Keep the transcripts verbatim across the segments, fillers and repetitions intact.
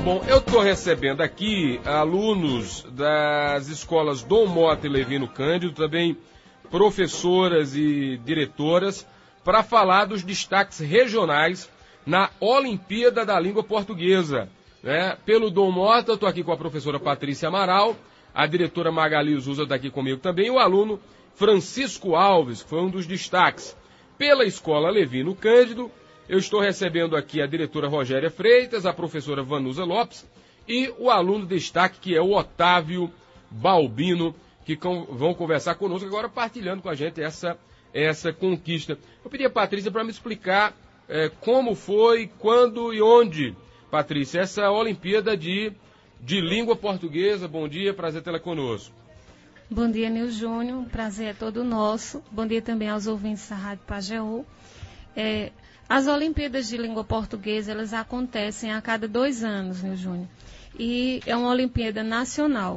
Bom, eu estou recebendo aqui alunos das escolas Dom Mota e Levino Cândido, também professoras e diretoras, para falar dos destaques regionais na Olimpíada da Língua Portuguesa. Né? Pelo Dom Mota, eu estou aqui com a professora Patrícia Amaral, a diretora Magali Zusa está aqui comigo também, e o aluno Francisco Alves, que foi um dos destaques. Pela escola Levino Cândido, eu estou recebendo aqui a diretora Rogéria Freitas, a professora Vanusa Lopes e o aluno destaque, que é o Otávio Balbino, que vão conversar conosco agora, partilhando com a gente essa, essa conquista. Eu pedi a Patrícia para me explicar é, como foi, quando e onde, Patrícia, essa Olimpíada de, de Língua Portuguesa. Bom dia, prazer tê-la conosco. Bom dia, Nil Júnior, prazer é todo nosso. Bom dia também aos ouvintes da Rádio Pajeú. É, as Olimpíadas de Língua Portuguesa, elas acontecem a cada dois anos, Nil Júnior, e é uma Olimpíada nacional.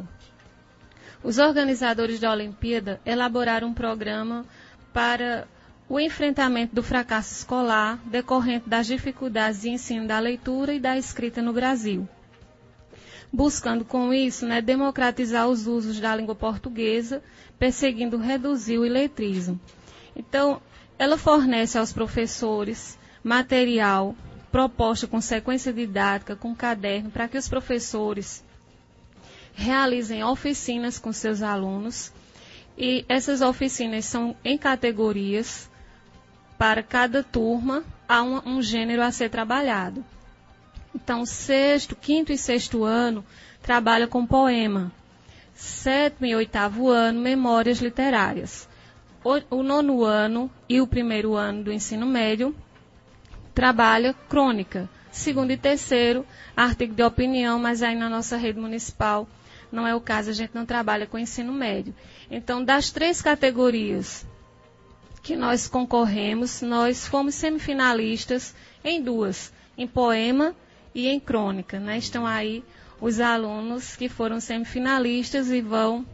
Os organizadores da Olimpíada elaboraram um programa para o enfrentamento do fracasso escolar decorrente das dificuldades de ensino da leitura e da escrita no Brasil, buscando com isso, né, democratizar os usos da língua portuguesa, perseguindo reduzir o iletrismo. Então, ela fornece aos professores material, proposta com sequência didática, com caderno, para que os professores realizem oficinas com seus alunos, e essas oficinas são em categorias. Para cada turma há um, um gênero a ser trabalhado. Então, sexto, quinto e sexto ano trabalha com poema. Sétimo e oitavo ano, memórias literárias. O, o nono ano e o primeiro ano do ensino médio trabalha crônica. Segundo e terceiro, artigo de opinião, mas aí na nossa rede municipal não é o caso, a gente não trabalha com ensino médio. Então, das três categorias que nós concorremos, nós fomos semifinalistas em duas, em poema e em crônica. Né? Estão aí os alunos que foram semifinalistas e vão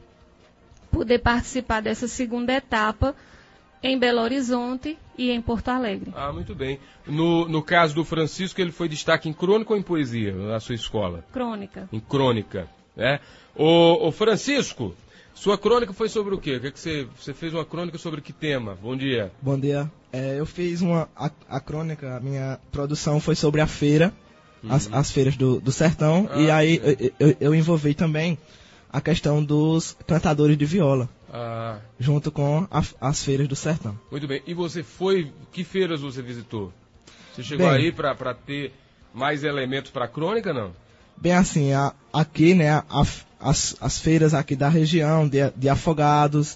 poder participar dessa segunda etapa em Belo Horizonte e em Porto Alegre. Ah, muito bem. No, no caso do Francisco, ele foi destaque em crônica ou em poesia na sua escola? Crônica. Em crônica, né? Ô, ô Francisco, sua crônica foi sobre o quê? O que, é que você, você fez uma crônica sobre que tema? Bom dia. Bom dia. É, eu fiz uma a, a crônica, a minha produção foi sobre a feira, uhum. as, as feiras do, do sertão, ah, e aí eu, eu, eu envolvi também a questão dos cantadores de viola, ah. junto com a, as feiras do sertão. Muito bem. E você foi, que feiras você visitou? Você chegou bem, aí para ter mais elementos para a crônica, não? Bem assim, a, aqui, né, a, a, as, as feiras aqui da região, de, de Afogados,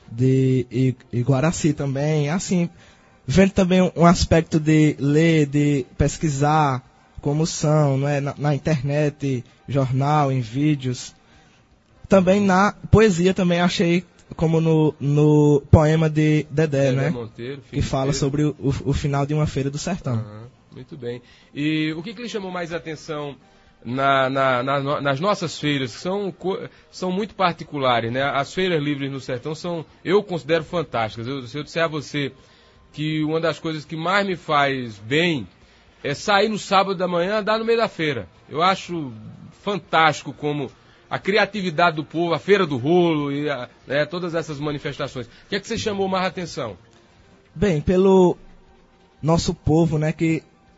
de e, e Guaraci também, assim, vendo também um, um aspecto de ler, de pesquisar como são, não é, na, na internet, jornal, em vídeos. Também na poesia também achei, como no, no poema de Dedé, Dedé né, Monteiro, que fala Monteiro. sobre o, o, o final de uma feira do sertão. Uhum, muito bem. E o que, que lhe chamou mais atenção Na, na, na, nas nossas feiras, que são, são muito particulares, né? As feiras livres no sertão são, eu considero fantásticas. Eu, se eu disser a você que uma das coisas que mais me faz bem é sair no sábado da manhã e andar no meio da feira. Eu acho fantástico como a criatividade do povo, a feira do rolo e a, né, todas essas manifestações. O que é que você chamou mais atenção? Bem, pelo nosso povo, né, que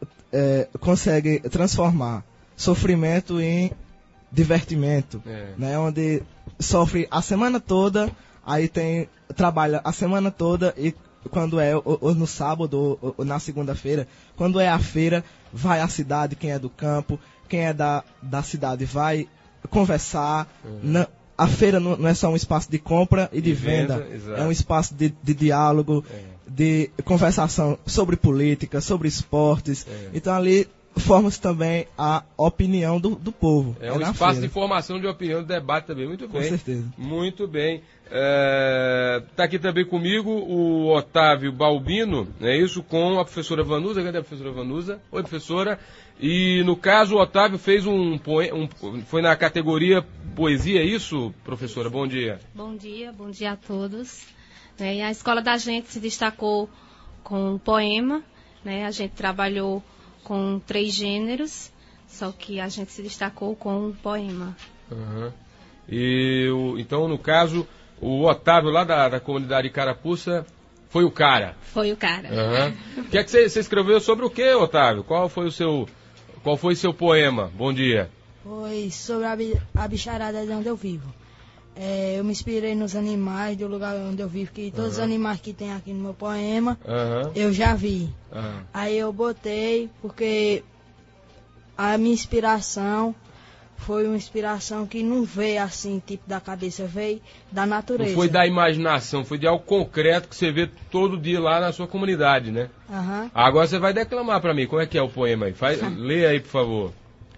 é, consegue transformar sofrimento em divertimento, é. né? Onde sofre a semana toda, aí tem trabalha a semana toda e quando é ou, ou no sábado ou, ou na segunda-feira, quando é a feira, vai à cidade, quem é do campo, quem é da, da cidade vai conversar. Uhum. Na, a feira não, não é só um espaço de compra e de, de venda, venda é um espaço de, de diálogo, é. de conversação sobre política, sobre esportes. É. Então ali forma-se também a opinião do, do povo. É um é espaço feira. de formação de opinião, de debate também. Muito bem. Com certeza. Muito bem. Está é, aqui também comigo o Otávio Balbino, é isso, com a professora Vanusa. Cadê a professora Vanusa? Oi, professora. E no caso o Otávio fez um, poema, um foi na categoria poesia, é isso, professora? Bom dia. Bom dia, bom dia a todos. É, e a escola da gente se destacou com um poema, né? A gente trabalhou com três gêneros, Só que a gente se destacou com um poema. Uhum. E o, então, no caso, o Otávio lá da, da comunidade Carapuça foi o cara. Foi o cara. Uhum. O que é que você, você escreveu sobre o que, Otávio? Qual foi o seu, qual foi seu poema? Bom dia. Foi sobre a, bi- a bicharada de onde eu vivo. É, eu me inspirei nos animais do lugar onde eu vivo, que todos uhum. os animais que tem aqui no meu poema, uhum. eu já vi. Uhum. Aí eu botei, porque a minha inspiração foi uma inspiração que não veio assim, tipo da cabeça, veio da natureza. Não foi da imaginação, foi de algo concreto que você vê todo dia lá na sua comunidade, né? Uhum. Agora você vai declamar para mim, como é que é o poema aí? Faz, lê aí, por favor.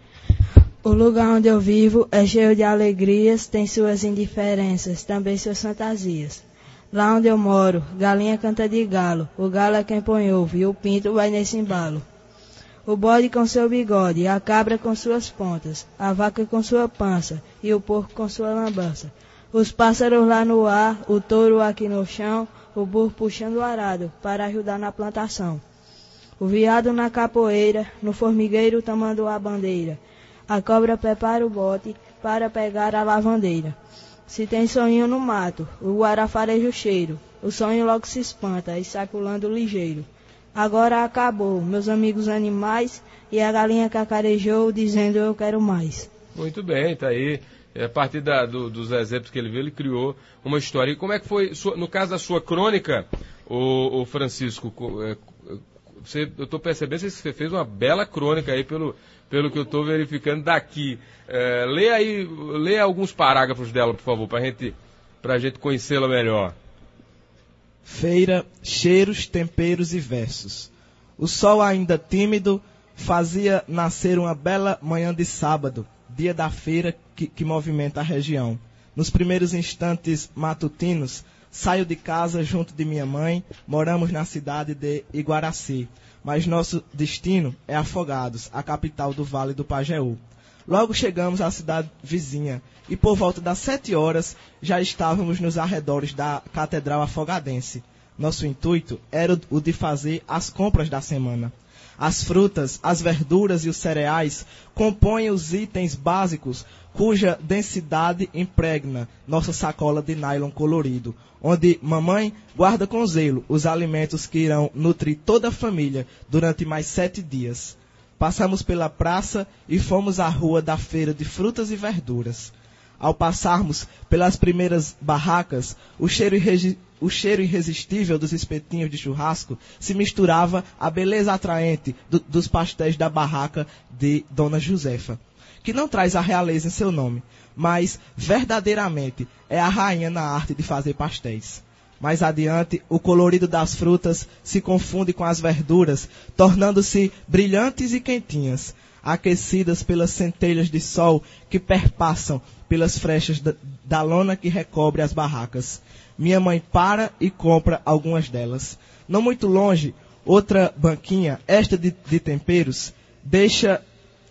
O lugar onde eu vivo é cheio de alegrias, tem suas indiferenças, também suas fantasias. Lá onde eu moro, galinha canta de galo, o galo é quem põe ovo e o pinto vai nesse embalo. O bode com seu bigode, a cabra com suas pontas, a vaca com sua pança e o porco com sua lambança. Os pássaros lá no ar, o touro aqui no chão, o burro puxando o arado para ajudar na plantação. O veado na capoeira, no formigueiro tomando a bandeira. A cobra prepara o bote para pegar a lavandeira. Se tem sonho no mato, o guará fareja o cheiro. O sonho logo se espanta e sai pulando ligeiro. Agora acabou, meus amigos animais, e a galinha cacarejou dizendo eu quero mais. Muito bem, tá aí. É, a partir da, do, dos exemplos que ele viu, ele criou uma história. E como é que foi, sua, no caso da sua crônica, o, o Francisco, você, eu estou percebendo que você fez uma bela crônica aí pelo... pelo que eu estou verificando daqui. É, lê aí, lê alguns parágrafos dela, por favor, para gente, a gente conhecê-la melhor. Feira, cheiros, temperos e versos. O sol ainda tímido fazia nascer uma bela manhã de sábado, dia da feira que, que movimenta a região. Nos primeiros instantes matutinos, saio de casa junto de minha mãe, moramos na cidade de Iguaraci. Mas nosso destino é Afogados, a capital do Vale do Pajeú. Logo chegamos à cidade vizinha e por volta das sete horas já estávamos nos arredores da Catedral Afogadense. Nosso intuito era o de fazer as compras da semana. As frutas, as verduras e os cereais compõem os itens básicos cuja densidade impregna nossa sacola de nylon colorido, onde mamãe guarda com zelo os alimentos que irão nutrir toda a família durante mais sete dias. Passamos pela praça e fomos à rua da feira de frutas e verduras. Ao passarmos pelas primeiras barracas, o cheiro, irregi- o cheiro irresistível dos espetinhos de churrasco se misturava à beleza atraente do- dos pastéis da barraca de Dona Josefa, que não traz a realeza em seu nome, mas verdadeiramente é a rainha na arte de fazer pastéis. Mais adiante, o colorido das frutas se confunde com as verduras, tornando-se brilhantes e quentinhas, aquecidas pelas centelhas de sol que perpassam pelas frechas da, da lona que recobre as barracas. Minha mãe para e compra algumas delas. Não muito longe, outra banquinha, esta de, de temperos, deixa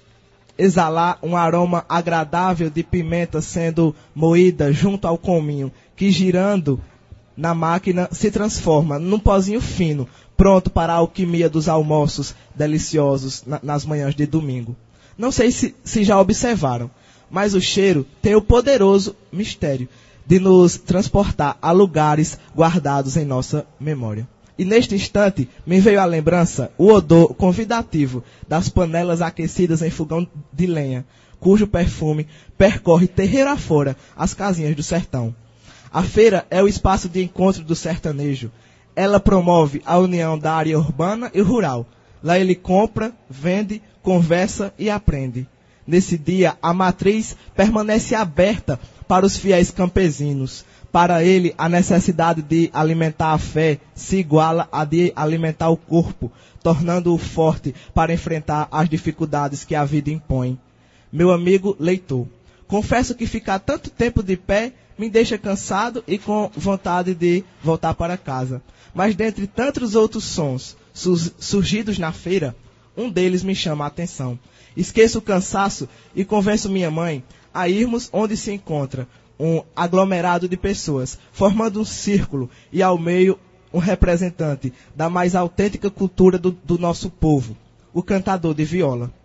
exalar um aroma agradável de pimenta sendo moída junto ao cominho, que girando na máquina se transforma num pozinho fino, pronto para a alquimia dos almoços deliciosos na, nas manhãs de domingo. Não sei se, se já observaram, mas o cheiro tem o poderoso mistério de nos transportar a lugares guardados em nossa memória. E neste instante me veio à lembrança o odor convidativo das panelas aquecidas em fogão de lenha, cujo perfume percorre terreiro afora as casinhas do sertão. A feira é o espaço de encontro do sertanejo. Ela promove a união da área urbana e rural. Lá ele compra, vende, conversa e aprende. Nesse dia, a matriz permanece aberta para os fiéis campesinos. Para ele, a necessidade de alimentar a fé se iguala à de alimentar o corpo, tornando-o forte para enfrentar as dificuldades que a vida impõe. Meu amigo leitor, confesso que ficar tanto tempo de pé me deixa cansado e com vontade de voltar para casa. Mas dentre tantos outros sons surgidos na feira, um deles me chama a atenção. Esqueço o cansaço e convenço minha mãe a irmos onde se encontra um aglomerado de pessoas, formando um círculo e ao meio um representante da mais autêntica cultura do, do nosso povo, o cantador de viola.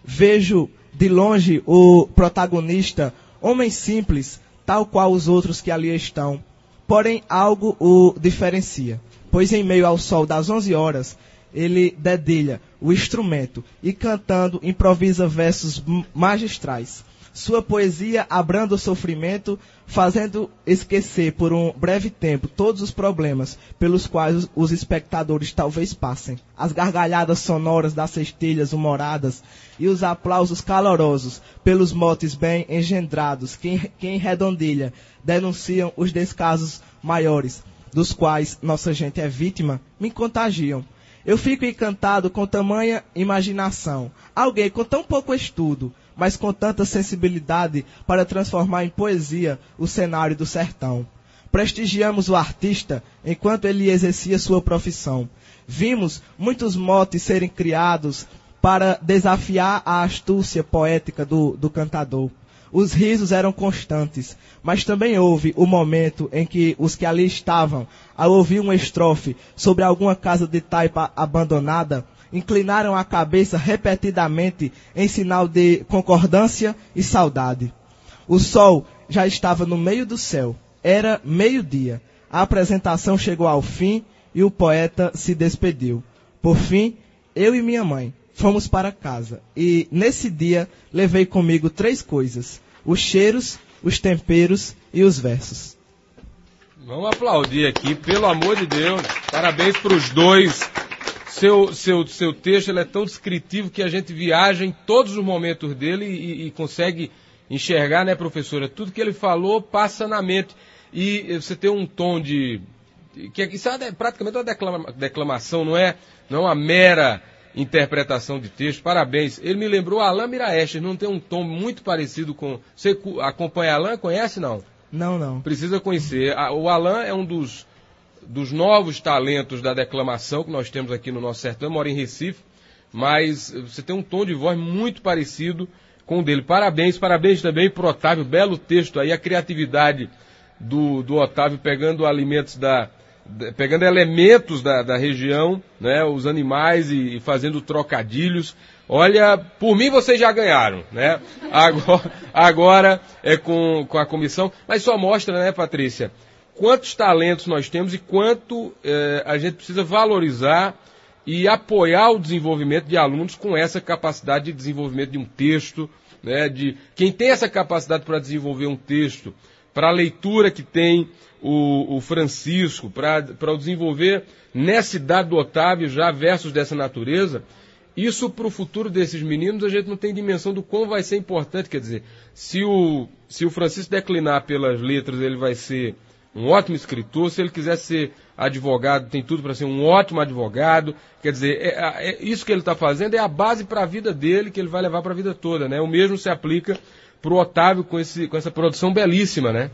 vejo de longe o protagonista, homem simples, tal qual os outros que ali estão. Porém, algo o diferencia, pois em meio ao sol das onze horas, ele dedilha o instrumento e cantando improvisa versos magistrais. Sua poesia abranda o sofrimento, fazendo esquecer por um breve tempo todos os problemas pelos quais os espectadores talvez passem. As gargalhadas sonoras das cestilhas humoradas e os aplausos calorosos pelos motes bem engendrados que, que em redondilha denunciam os descasos maiores, dos quais nossa gente é vítima, me contagiam. Eu fico encantado com tamanha imaginação. Alguém com tão pouco estudo, mas com tanta sensibilidade para transformar em poesia o cenário do sertão. Prestigiamos o artista enquanto ele exercia sua profissão. Vimos muitos motes serem criados para desafiar a astúcia poética do, do cantador. Os risos eram constantes, mas também houve o momento em que os que ali estavam, ao ouvir uma estrofe sobre alguma casa de taipa abandonada, inclinaram a cabeça repetidamente em sinal de concordância e saudade. O sol já estava no meio do céu. Era meio-dia. A apresentação chegou ao fim e o poeta se despediu. Por fim, eu e minha mãe fomos para casa. E nesse dia levei comigo três coisas: os cheiros, os temperos e os versos. Vamos aplaudir aqui, pelo amor de Deus. Parabéns para os dois. Seu, seu, seu texto ele é tão descritivo que a gente viaja em todos os momentos dele e, e consegue enxergar, né, professora? Tudo que ele falou passa na mente. E você tem um tom de... que isso é praticamente uma declama, declamação, não é, não é uma mera interpretação de texto. Parabéns. Ele me lembrou Alain Miraestes, não tem um tom muito parecido com... Você acompanha Alain? Conhece, não? Não, não. Precisa conhecer. O Alain é um dos... dos novos talentos da declamação que nós temos aqui no nosso sertão. Eu moro em Recife, mas você tem um tom de voz muito parecido com o dele. Parabéns, parabéns também para o Otávio, belo texto aí, a criatividade do, do Otávio pegando alimentos da, da pegando elementos da, da região, né, os animais e, e fazendo trocadilhos. Olha, por mim vocês já ganharam, né? Agora, agora é com, com a comissão, mas só mostra, né, Patrícia, quantos talentos nós temos e quanto eh, a gente precisa valorizar e apoiar o desenvolvimento de alunos com essa capacidade de desenvolvimento de um texto, né, de quem tem essa capacidade para desenvolver um texto, para a leitura que tem o, o Francisco, para o desenvolver nessa idade do Otávio já versos dessa natureza. Isso para o futuro desses meninos a gente não tem dimensão do quão vai ser importante. Quer dizer, se o, se o Francisco declinar pelas letras, ele vai ser um ótimo escritor. Se ele quiser ser advogado, tem tudo para ser um ótimo advogado. Quer dizer, é, é, isso que ele está fazendo é a base para a vida dele, que ele vai levar para a vida toda, né? O mesmo se aplica para o Otávio com, esse, com essa produção belíssima, né?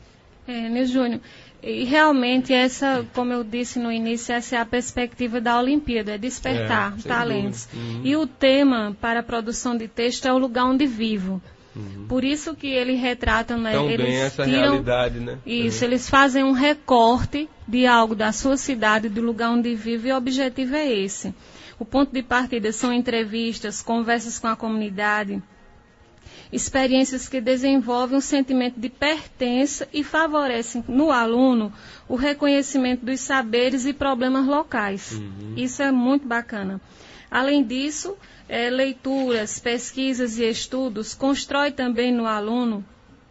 É, Nil Júnior, e realmente essa, como eu disse no início, essa é a perspectiva da Olimpíada, é despertar é, talentos. Uhum. E o tema para a produção de texto é o lugar onde vivo. Uhum. Por isso que ele retrata, né, tão eles bem essa tiram, realidade, né? Isso, uhum. Eles fazem um recorte de algo da sua cidade, do lugar onde vive, e o objetivo é esse. O ponto de partida são entrevistas, conversas com a comunidade, experiências que desenvolvem um sentimento de pertença e favorecem no aluno o reconhecimento dos saberes e problemas locais. Uhum. Isso é muito bacana. Além disso, é, leituras, pesquisas e estudos constrói também no aluno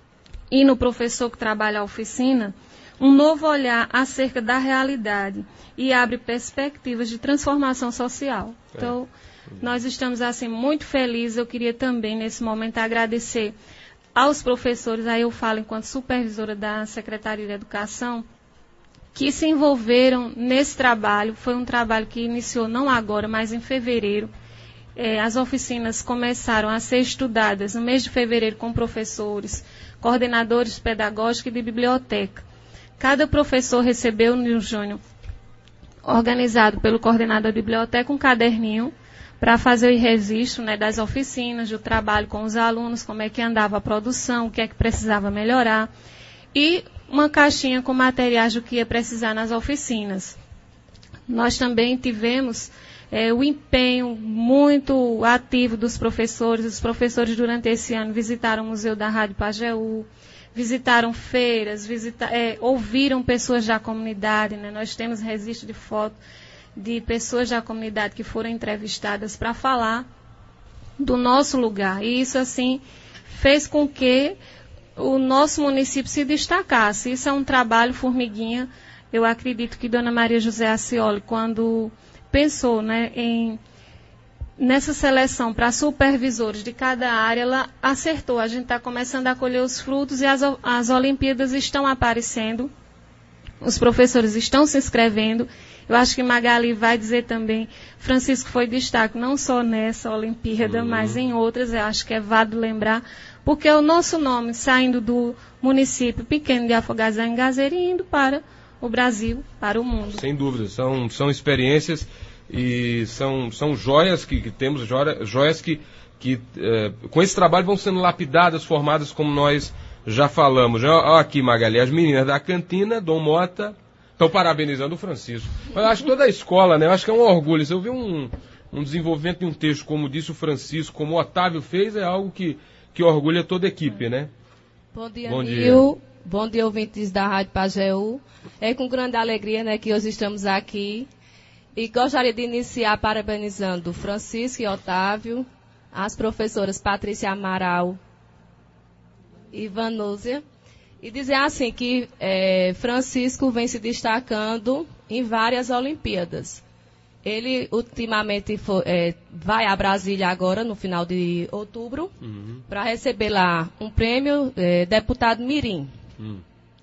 e no professor que trabalha a oficina um novo olhar acerca da realidade e abre perspectivas de transformação social. É. Então, nós estamos assim muito felizes. Eu queria também nesse momento agradecer aos professores, aí eu falo enquanto supervisora da Secretaria de Educação, que se envolveram nesse trabalho. Foi um trabalho que iniciou não agora, mas em fevereiro. É, as oficinas começaram a ser estudadas no mês de fevereiro com professores, coordenadores pedagógicos e de biblioteca. Cada professor recebeu, Nil Júnior, organizado pelo coordenador de biblioteca, um caderninho para fazer o registro, né, das oficinas, do trabalho com os alunos, como é que andava a produção, o que é que precisava melhorar, e uma caixinha com materiais do que ia precisar nas oficinas. Nós também tivemos é, o empenho muito ativo dos professores. Os professores, durante esse ano, visitaram o Museu da Rádio Pajeú, visitaram feiras, visita, é, ouviram pessoas da comunidade, né? Nós temos registro de foto de pessoas da comunidade que foram entrevistadas para falar do nosso lugar. E isso, assim, fez com que o nosso município se destacasse. Isso é um trabalho formiguinha. Eu acredito que Dona Maria José Acioli, quando pensou, né, em, nessa seleção para supervisores de cada área, ela acertou. A gente está começando a colher os frutos e as, as Olimpíadas estão aparecendo. Os professores estão se inscrevendo. Eu acho que Magali vai dizer também, Francisco foi destaque não só nessa Olimpíada, uhum. mas em outras. Eu acho que é válido lembrar, porque o nosso nome, saindo do município pequeno de Afogados da Engazeira e indo para o Brasil, para o mundo. Sem dúvida, são, são experiências e são, são joias que, que temos, joias, joias que, que eh, com esse trabalho vão sendo lapidadas, formadas, como nós já falamos. Olha aqui, Magali, as meninas da cantina, Dom Mota, estão parabenizando o Francisco. Eu acho que toda a escola, né? Eu acho que é um orgulho. Se eu vi um, um desenvolvimento de um texto, como disse o Francisco, como o Otávio fez, é algo que, que orgulha toda a equipe, né? Bom dia, Bom dia. Nil. Bom dia, ouvintes da Rádio Pajeú. É com grande alegria, né, que hoje estamos aqui. E gostaria de iniciar parabenizando Francisco e Otávio, as professoras Patrícia Amaral e Vanúzia. E dizer assim que é, Francisco vem se destacando em várias Olimpíadas. Ele ultimamente foi, é, vai a Brasília agora, no final de outubro, uhum. para receber lá um prêmio é, deputado Mirim. Hum.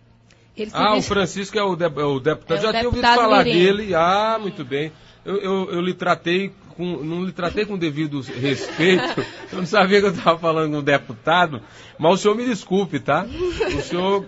Ah, diz... o Francisco é o, de, é o deputado. É Já o tinha ouvido deputado falar Mirim. dele. Ah, muito bem. Eu, eu, eu lhe tratei com, não lhe tratei com devido respeito. Eu não sabia que eu estava falando com um deputado. Mas o senhor me desculpe, tá? O senhor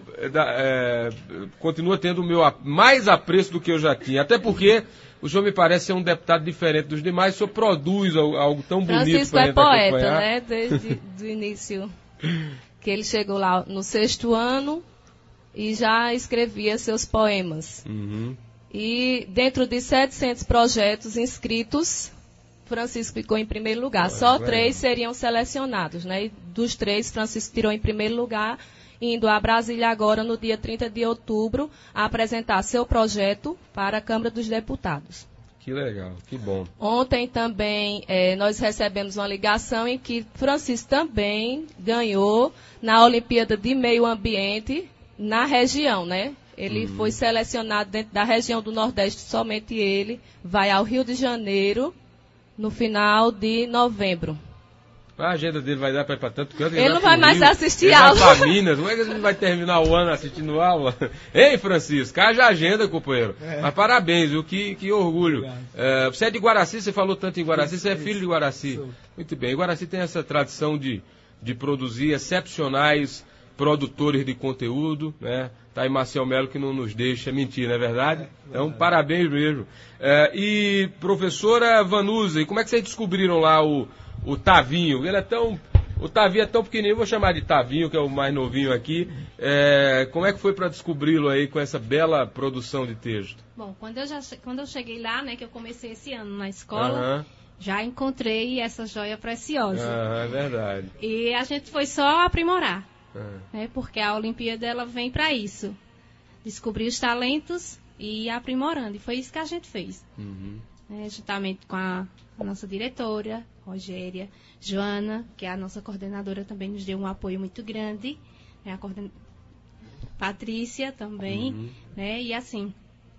é, continua tendo o meu mais apreço do que eu já tinha. Até porque o senhor me parece ser um deputado diferente dos demais. O senhor produz algo tão bonito para a gente acompanhar. Francisco é poeta, né? Desde o início que ele chegou lá no sexto ano e já escrevia seus poemas. Uhum. E dentro de setecentos projetos inscritos, Francisco ficou em primeiro lugar. Olha, Só três seriam selecionados, né? E dos três, Francisco tirou em primeiro lugar, indo a Brasília agora no dia trinta de outubro a apresentar seu projeto para a Câmara dos Deputados. Que legal, que bom. Ontem também eh, nós recebemos uma ligação em que Francisco também ganhou na Olimpíada de Meio Ambiente na região, né? Ele uhum. foi selecionado dentro da região do Nordeste, somente ele vai ao Rio de Janeiro no final de novembro. A agenda dele vai dar para ir para tanto canto. Ele, ele não vai mais Rio, assistir ele aula. Vai para Minas. Como é que ele vai terminar o ano assistindo aula? Ei, Francisco, haja agenda, companheiro. É. Mas parabéns, viu? Que, que orgulho. É, você é de Guaraci, você falou tanto em Guaraci, isso, você é filho isso. de Guaraci. Isso. Muito bem. Guaraci tem essa tradição de, de produzir excepcionais produtores de conteúdo, né? Tá aí Marcel Melo que não nos deixa mentir, não é verdade? É, então, verdade. Parabéns mesmo. É, e professora Vanusa, e como é que vocês descobriram lá o, o Tavinho? Ele é tão, o Tavinho é tão pequenininho, vou chamar de Tavinho, que é o mais novinho aqui. É, como é que foi para descobri-lo aí com essa bela produção de texto? Bom, quando eu, já, quando eu cheguei lá, né, que eu comecei esse ano na escola, uhum. já encontrei essa joia preciosa. Ah, é verdade. E a gente foi só aprimorar. Uhum. Né, porque a Olimpíada ela vem para isso. Descobrir os talentos e ir aprimorando. E foi isso que a gente fez. Uhum. Né, juntamente com a, a nossa diretora, Rogéria, Joana, que é a nossa coordenadora, também nos deu um apoio muito grande. Né, a coorden... Patrícia também. Uhum. Né, e assim,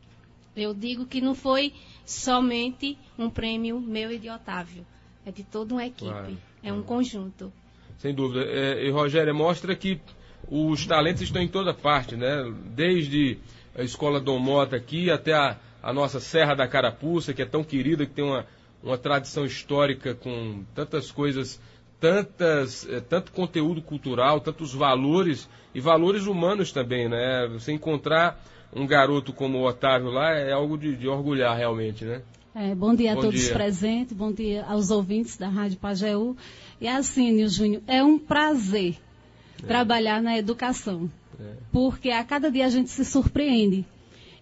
eu digo que não foi somente um prêmio meu e de Otávio. É de toda uma equipe. Claro. É um uhum. conjunto. Sem dúvida. É, e, Rogéria, mostra que os talentos estão em toda parte, né? Desde a Escola Dom Mota aqui até a, a nossa Serra da Carapuça, que é tão querida, que tem uma, uma tradição histórica com tantas coisas, tantas, é, tanto conteúdo cultural, tantos valores e valores humanos também, né? Você encontrar um garoto como o Otávio lá é algo de, de orgulhar realmente, né? É, bom dia bom a todos dia. presentes, bom dia aos ouvintes da Rádio Pajeú. E assim, Nil Júnior, é um prazer é. trabalhar na educação, é. porque a cada dia a gente se surpreende.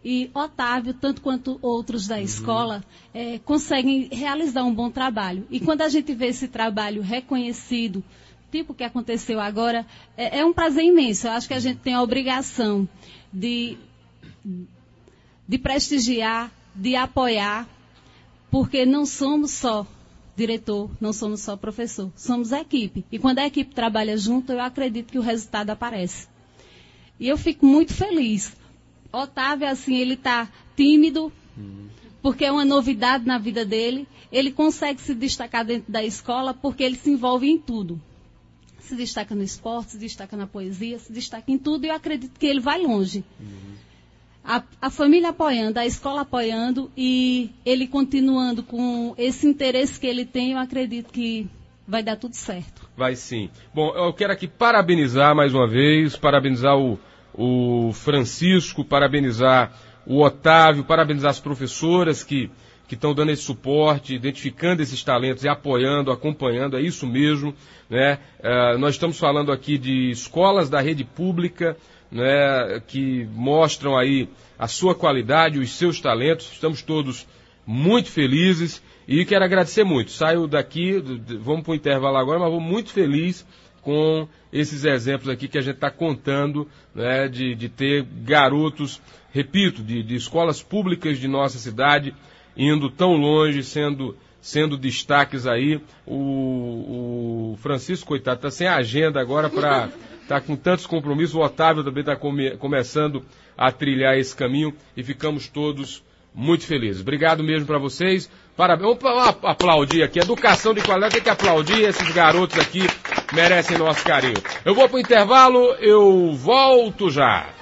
E Otávio, tanto quanto outros da uhum. escola, é, conseguem realizar um bom trabalho. E quando a gente vê esse trabalho reconhecido, tipo o que aconteceu agora, é, é um prazer imenso. Eu acho que a gente tem a obrigação de, de prestigiar, de apoiar, porque não somos só diretor, não somos só professor, somos equipe. E quando a equipe trabalha junto, eu acredito que o resultado aparece. E eu fico muito feliz. Otávio, assim, ele está tímido, porque é uma novidade na vida dele. Ele consegue se destacar dentro da escola porque ele se envolve em tudo. Se destaca no esporte, se destaca na poesia, se destaca em tudo, e eu acredito que ele vai longe. Uhum. A, a família apoiando, a escola apoiando, e ele continuando com esse interesse que ele tem, eu acredito que vai dar tudo certo. Vai sim. Bom, eu quero aqui parabenizar mais uma vez, parabenizar o, o Francisco, parabenizar o Otávio, parabenizar as professoras que que estão dando esse suporte, identificando esses talentos e apoiando, acompanhando, é isso mesmo, né? Uh, nós estamos falando aqui de escolas da rede pública, né, que mostram aí a sua qualidade, os seus talentos. Estamos todos muito felizes e quero agradecer muito. Saio daqui, vamos para o intervalo agora, mas vou muito feliz com esses exemplos aqui que a gente está contando, né, de, de ter garotos, repito, de, de escolas públicas de nossa cidade, indo tão longe, sendo, sendo destaques aí. O, o Francisco, coitado, está sem agenda agora para... Está com tantos compromissos. O Otávio também está come, começando a trilhar esse caminho e ficamos todos muito felizes. Obrigado mesmo para vocês. Parabéns. Vamos aplaudir aqui. Educação de qualidade, tem que aplaudir. Esses garotos aqui merecem nosso carinho. Eu vou para o intervalo, eu volto já.